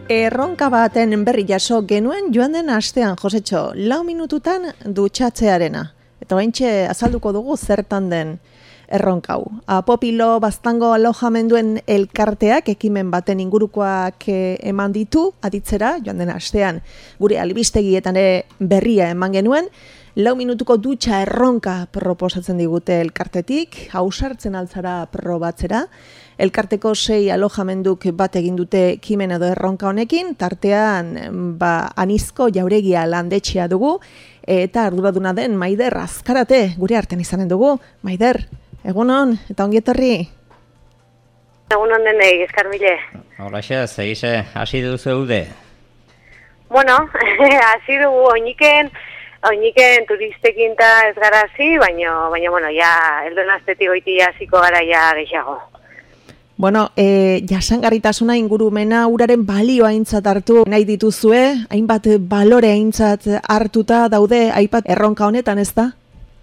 Erronka baten berri jaso genuen joan den astean, Josetxo, 4 minututan dutxatzearena. Eta oraintxe azalduko dugu zertan den erronka hau. Apopilo Baztango alojamenduen elkarteak ekimen baten ingurukoak eman ditu, aditzera, joan den astean, gure albistegietan berria eman genuen, 4 minutuko dutxa erronka proposatzen digute elkartetik, hausartzen altzara probatzera. Elkarteko 6 alojamenduk bat egin dute ekimen edo erronka honekin, tartean Anizko Jauregia landetxea dugu, eta arduraduna den Maider Azkarate gure artean izanen dugu. Maider, egunon, eta ongi etorri. Egunon denei, eskarmile. Horaxe, zegize, hasi duzu eude? Bueno, hasi dugu oiniken turistekin ez gara hasi, baina, bueno, ja, elduen astetik goiti hasiko gara ja gehiago. Bueno, jasangarritasuna ingurumena uraren balioa aintzat hartu nahi dituzue, hainbat balore aintzat hartuta daude aipat erronka honetan, ez da?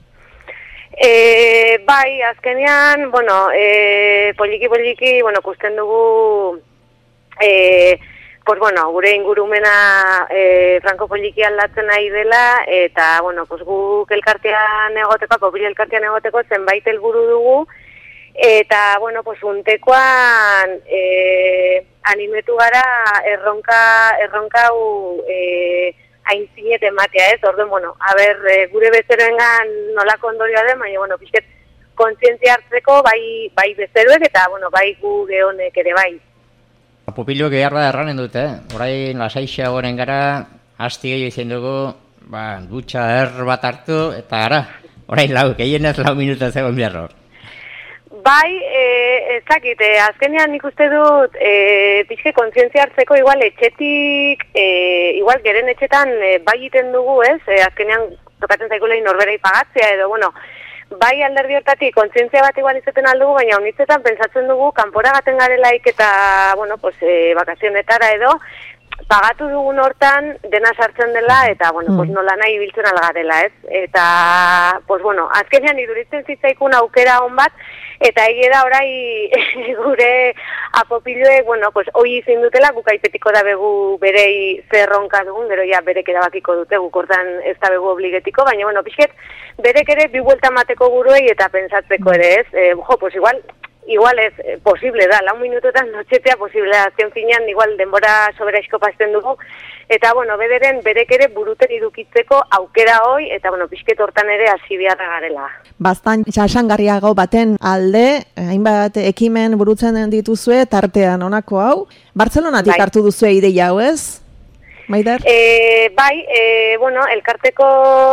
Bai, azkenean, bueno, poliki, bueno, kusten dugu, pues bueno, gure ingurumena franko poliki aldatzen nahi dela, eta, bueno, pues guk elkartean egoteko, Apopilo elkartean egoteko zenbait helburu dugu, eta, bueno, pues untekoan animetu gara erronka hau aintzinet ematea, ez? Orduan, bueno, gure bezeroengan nolako ondorioa den, baina, bueno, pixket kontzientzia hartzeko bai bezeroek eta, bueno, bai gu gehonek ere bai. Apopilo gehiarra erranen dute, orain lasaixa goren gara, asti gehiago izan dugu, dutxa bat hartu, eta gara, orain gehienez 4 minutu zegoen beharro. Bai, ezakit, azkenean nik uste dut pixke kontzientzia hartzeko igual etxetik, igual geren etxetan bai egiten dugu, ez? Azkenean tokatzen zaikulei norberei pagatzea edo, bueno, bai alderdi hortatik kontzientzia bat igual izaten aldugu, baina honitzetan pentsatzen dugu kanpora gaten garelaik eta, bueno, pues, bakazionetara edo, pagatu dugun hortan dena sartzen dela eta, bueno, pues nola nahi biltzen algarela, ez? Eta, pues bueno, azkenean iduritzen zitzaikun aukera hon bat, eta egia da orai gure Apopiloek, bueno, pues hoi izin dutela, guk aipetiko da begu berei zerronka dugun, gero ja berek erabakiko dute, guk hortan ez da begu obligetiko, baina, bueno, pixket, berek ere bi buelta mateko guruei eta pentsatzeko ere, ez? Pues igual ez posible da, 4 minututan notxetea posible da, azken finean igual denbora soberaizko pasten dugu, eta, bueno, bederen berek ere buruten idukitzeko aukera hoi, eta, bueno, pixket hortan ere hasi beharra garela. Bastan jasangarriago baten alde, hainbat ekimen burutzen dituzue, tartean honako hau, Bartzelonatik hartu duzue ideia hau, ez? Maider? Bueno, elkarteko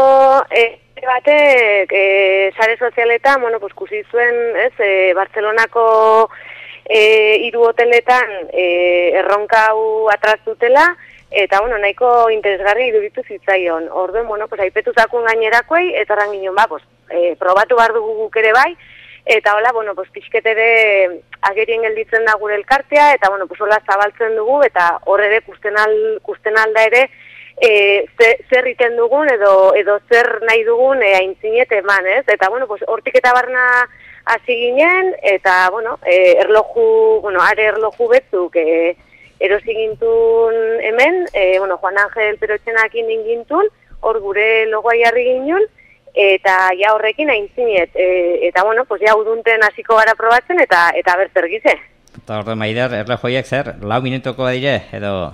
batek sare sozialetan, bueno, pues kusi zuen, ez, Bartzelonako 3 hoteletan erronka hau atraztutela, eta, bueno, nahiko interesgarri iruditu zitzaion. Orduen, bueno, pues aipetu zakun gainerakoei, eta horren ginen, pues, probatu behar dugu guk ere bai, eta hola, bueno, pues pixket ere agerien gelditzen da gure elkartea, eta, bueno, pues hola zabaltzen dugu, eta hor ere kusten alda ere, zer iten dugun edo zer nahi dugun aintzinet eman, ez? Eta, bueno, pues hortik eta barna hasi ginen, eta, bueno, are erloju betzuk erosi gintun hemen, bueno, Juan Ángel Perotxenak indingintun, hor gure logoa jarri ginen, eta ja horrekin aintzinet, eta, bueno, pues ja udunten hasiko gara probatzen, eta berzer gize. Eta hor Maider, erlojoiek zer, 4 minutuko badire, edo...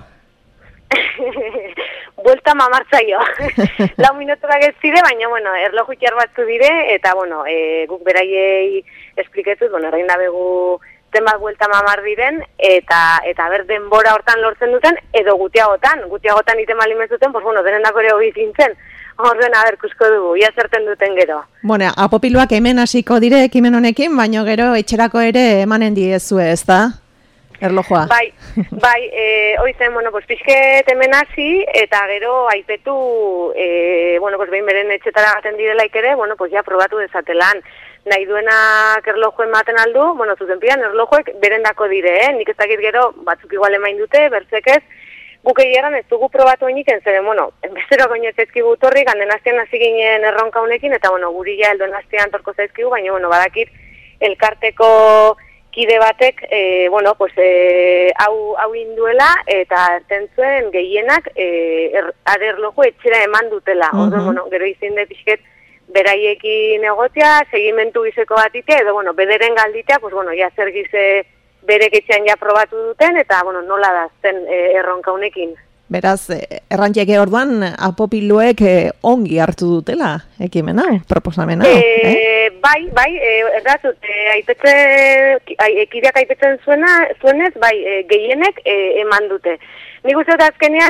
Buelta mamartzaio. 4 minutuak ez zire, baina, bueno, erloju txar batzu dire, eta, bueno, guk beraiei espliketuz, bueno, errein dabegu zenbat buelta mamar diren, eta ber denbora hortan lortzen duten, edo gutiagotan iten malimez duten, pues, bueno, denendako ere hobi zintzen. Horren, kusko dugu, ia zerten duten gero. Bueno, Apopiloak hemen hasiko dire ekimen honekin, baina gero etxerako ere emanen diezue, ez da? Erlojoa. Bai, oizen, bueno, pues pixket hemen hasi, eta gero aipetu, bueno, pues behin beren etxetara gaten direlaik ere, bueno, pues ja probatu dezatelan. Nahi duenak erlojoen maten aldu, bueno, zuzenpian erlojoek berendako dire, nik ez dakit gero, batzuk igual emain dute, bertzek ez, guk egeran ez dugu probatu eniken, zeren, bueno, bezero goinez ezkigu torri, ganden hastean hasi ginen erronka honekin, eta, bueno, guri ja elduen hastean torko zaizkigu, baina, bueno, badakit elkarteko kide batek, pues, hau induela, eta erten zuen gehienak aderlojo etxera eman dutela. Orduan, gero izin de pixket, beraiekin egotea, segimentu gizeko bat itea, edo, bederen galditea, pues, ja zer gize berek etxean ja probatu duten, eta, nola da zen erronka honekin. Beraz, errantziak orduan, apopiluek ongi hartu dutela, ekimena, proposamena. Bai, errazut, ekideak aipetzen zuenez, gehienek eman dute. Nik uste dut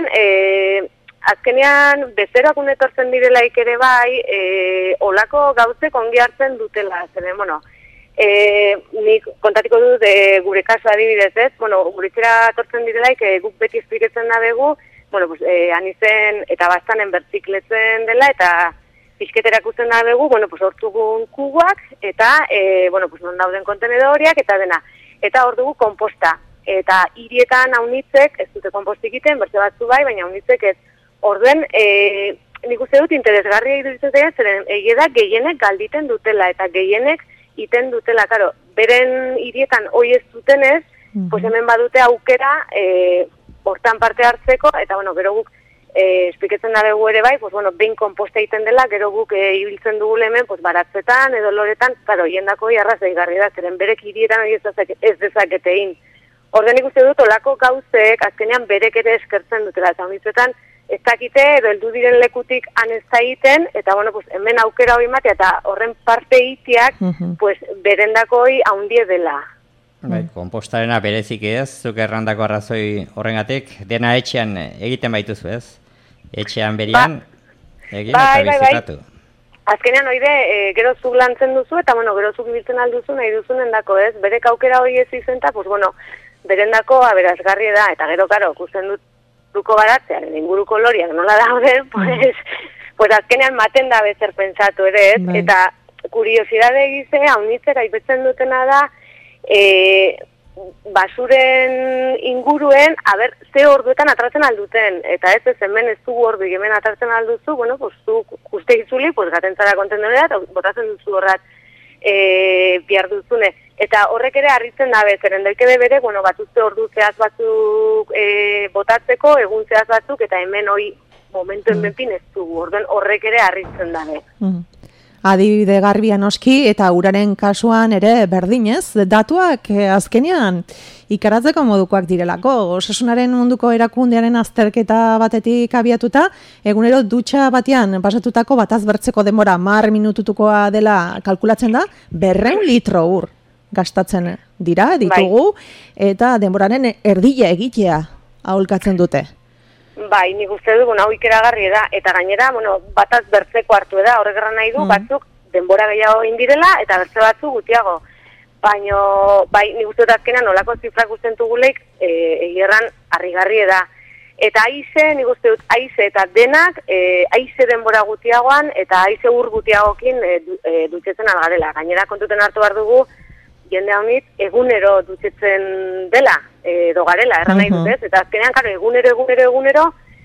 azkenean bezeroak unetortzen direlaik ere olako gauzek ongi hartzen dutela, zeren, nik kontatiko dut gure kasu adibidez, ez? Gure txera tortzen direlaik guk beti espliketzen da begu, anizen eta bastanen bertzikletzen dela, eta pixketera ikusten da begu, hortugun kuguak, eta, non dauden kontenedoriak, eta dena. Eta hor dugu komposta. Eta hirietan haunitzek, ez dute kompostik egiten, bertze batzu bai, baina haunitzek ez. Orduen, nik uste dut interesgarria iruditzen zeren egia gehienek galditen dutela, eta gehienek iten dutela, karo, beren hirietan hoi ez dutenez, pues hemen badute aukera hortan parte hartzeko, eta gero guk espliketzen da dugu ere bai, behin komposta egiten dela, gero guk ibiltzen dugu hemen, baratzetan edo loretan, karo, hiendako jarraz daigarri da, zeren berek hirietan hori ez dezaketein. Orden ikuste dut, olako gauzek, azkenean berek ere eskertzen dutela, eta honitzetan, ez dakite, edo heldu diren lekutik han ez da egiten, eta hemen aukera hori matea, eta horren parte itiak, berendako hori haundie dela. Kompostarena berezik ez, zuk errandako arrazoi horrengatik, dena etxean egiten baituzu ez? Etxean berian, egin eta bizitatu. Azkenean hori gero zuk lantzen duzu, eta gero zuk biltzen alduzu nahi duzunen dako ez, berek aukera hori ez izenta, berendako aberasgarri da, eta gero, karo, ikusten dut duko baratzearen inguruko loriak nola dauden, pues azkenean maten da bezer pentsatu ere ez, eta kuriosidade egize, haunitzera aipetzen dutena da, basuren inguruen, ze orduetan atratzen alduten, eta ez hemen ez dugu ordu, hemen atratzen alduzu, zu uste izuli, gatentzara kontendonera, eta botatzen duzu horrat bihar duzune. Eta horrek ere harritzen da bezeren, daikede bere, batuzte ordu zehaz batzuk botatzeko, egun zehaz batzuk, eta hemen hori momentuen benpin ez dugu, horrek ere harritzen da be. Adibide garbia noski, eta uraren kasuan ere berdinez, datuak azkenean ikaratzeko modukoak direlako. Osasunaren munduko erakundearen azterketa batetik abiatuta, egunero dutxa batean pasatutako bataz bertzeko denbora 10 minututukoa dela kalkulatzen da, 200 litro ur gastatzen ditugu, eta denboraren erdila egitea aholkatzen dute. Bai, nik uste dugu hau ikeragarri da, eta gainera, bataz bertzeko hartu da, horrek erran nahi du, batzuk denbora gehiago indirela, eta bertze batzuk gutiago. Baina, bai, nik uste dut azkenean nolako zifrak usten duguleik, egierran harrigarri da. Eta aize, nik uste dut, aize eta denak, aize denbora gutiagoan, eta aize ur gutiagokin dutxetzen algarela. Gainera kontuten hartu behar dugu, jende haunit, egunero dutxetzen dela, edo garela, erran nahi dut ez, eta azkenean, karo, egunero,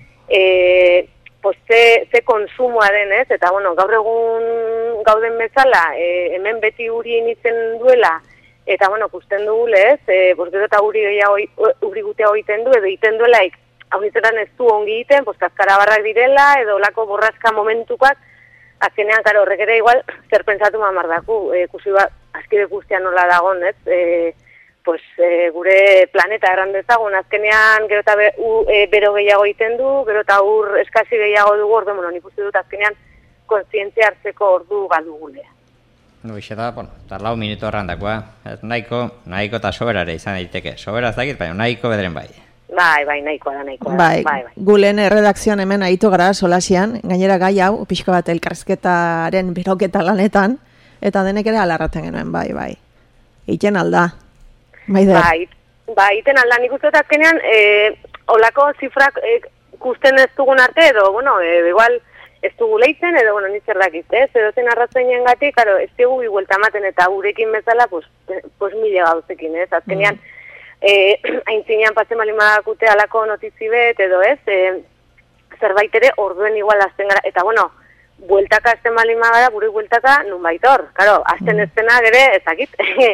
ze konsumoa den ez, eta gaur egun gauden bezala, hemen beti uri initzen duela, eta kusten dugu lez, gero eta uri gutea egiten du, edo egiten duelaik, haunitzetan ez du ongi egiten, kaskarabarrak direla, edo lako borrazka momentukoak, azkenean, karo, horrek ere igual, zer pentsatu mamardaku, kusi bat, azkide guztian nola dagon, ez? Gure planeta erran dezagun, azkenean gero eta bero gehiago egiten du, gero eta ur eskasi gehiago dugu, nik uste dut azkenean kontzientzia hartzeko ordu galdugulea. Hoxe da, eta 4 minutu errandakoa, nahiko eta soberare izan daiteke. Sobera ez dakit, baina nahiko bederen bai. Bai, nahikoa da. Bai. Gulen erredakzioan hemen aitu gara solasian, gainera gai hau, pixko bat elkarrizketaren beroketa lanetan, eta denek ere alarraten genuen, bai. Iten alda. Bai, iten alda. Nik uste dut azkenean, olako zifrak ikusten ez dugun arte, edo, igual ez dugu lehitzen, edo, nitzer dakit, edo zen arrazoinen gatik, ez dugu iguelta maten, eta gurekin bezala, mila gauzekin, azkenean, aintzinean patzen balin badakute alako notizi bet, edo zerbait ere orduen igual azten gara, eta bueltaka azten balin badara, gure bueltaka nun baitor, azten eztena gere ezakit,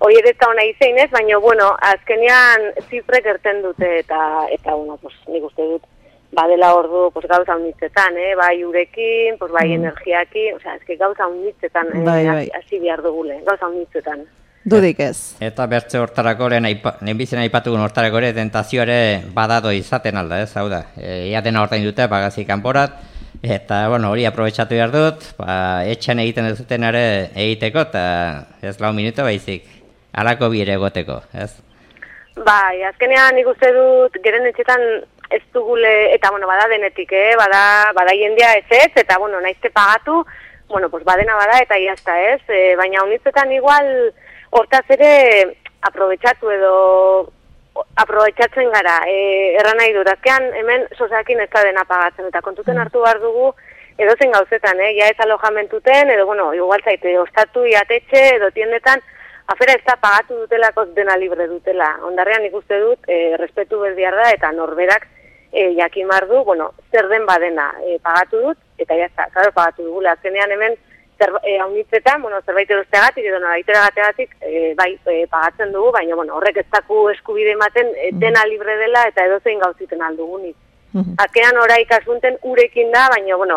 hoi ere eta ona izein ez, baina, bueno, azkenean zifrek erten dute, eta bueno, pues, nik uste dut, badela ordu, pues, gauza unitzetan, bai urekin, pues, bai energiakin, osea, eski gauza unitzetan, hasi behar dugule, gauza unitzetan. Dudik ez. Eta bertze hortarako, lehenbizien aipatugun hortarako ere, tentazio ere badado izaten alda, ez, hau da. Ia dena hortain dute, pagazik kanporat, eta, bueno, hori aprobetxatu behar dut, etxan egiten duzuten ere egiteko, eta ez 4 minutu baizik, alako bire egoteko, ez? Bai, azkenean nik uste dut, geren etxetan ez dugule, eta, bueno, bada denetik, bada jendea ez, eta, bueno, naizte pagatu, bueno, pues badena bada, eta iazta, ez? Baina unitzetan igual, hortaz ere, aprobetxatzen gara, erran nahi dut, azkean hemen sosakin ez da dena pagatzen, eta kontuten hartu behar dugu edozen gauzetan, ja ez alojamentuten, edo, bueno, igual zaite, ostatu, iatetxe, edo tiendetan, afera ez da pagatu dutelako dena libre dutela. Ondarrean ikuste dut, respetu berdiar da, eta norberak jakin behar du, bueno, zer den badena pagatu dut, eta jazta, claro, pagatu dugula, azkenean hemen, haunitzetan, bueno, zerbait erosteagatik edo noraiteragategatik pagatzen dugu, baina bueno, horrek ez daku eskubide ematen dena libre dela eta edozein gauziten aldugunik. Azkenan orai kasunten urekin da, baina bueno,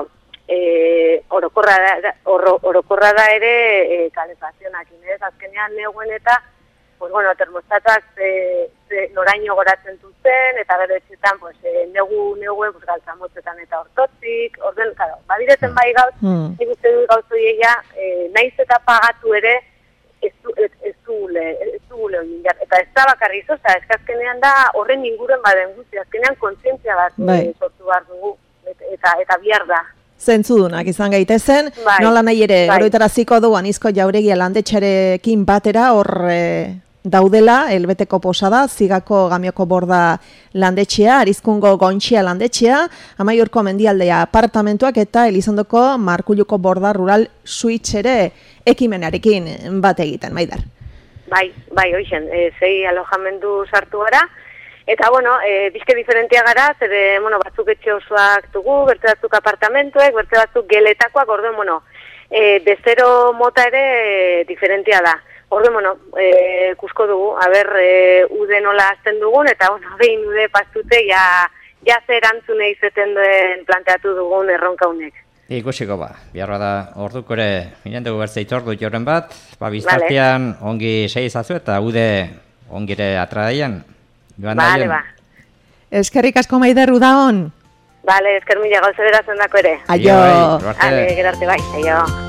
orokorra da ere kalefazionakin, ez? Azkenean neguen eta pues bueno, termostatuak noraino goratzen duzen, eta gero etxetan, pues, neguen, pues, galtzamotzetan eta ortotzik, orden, claro, badirezen bai gauz, nik uste dut gauzoieia, naiz eta pagatu ere, ez dugule hori, eta ez da bakarri zoza, azkenean da horren inguren baden guzti, azkenean kontzientzia bat sortu behar dugu, eta bihar da. Zentzudunak izan gaitezen, nola nahi ere, oroitaraziko du Anizko Jauregia landetxarekin batera, hor daudela, elbeteko posada, Zigako Gamioko Borda landetxea, Arizkungo Gontxia landetxea, Amaiurko Mendialdea apartamentuak eta Elizondoko Markulluko Borda Rural Suites ere ekimenarekin bat egiten, Maider. Bai, hoixen, 6 alojamendu sartu gara, eta, bueno, bizke diferentia gara, zede, bueno, batzuk etxe osoak dugu, bertze batzuk apartamentuek, bertze batzuk geletakoak, orduen, bueno, bezero mota ere diferentia da. Orde, bueno, kusko dugu, ude nola azten dugun, eta, bueno, behin ude pastute, ja zer antzune izeten duen planteatu dugun erronka honek. Ikusiko biharra da, orduko ere, miren dugu bertzeit ordu joren bat, biztartean ongi segizazu eta ude ongire atradaian. Bale, Eskerrik asko Maider, uda hon. Bale, esker mila gauze beratzen dako ere. Aio. Gerarte bai, aio.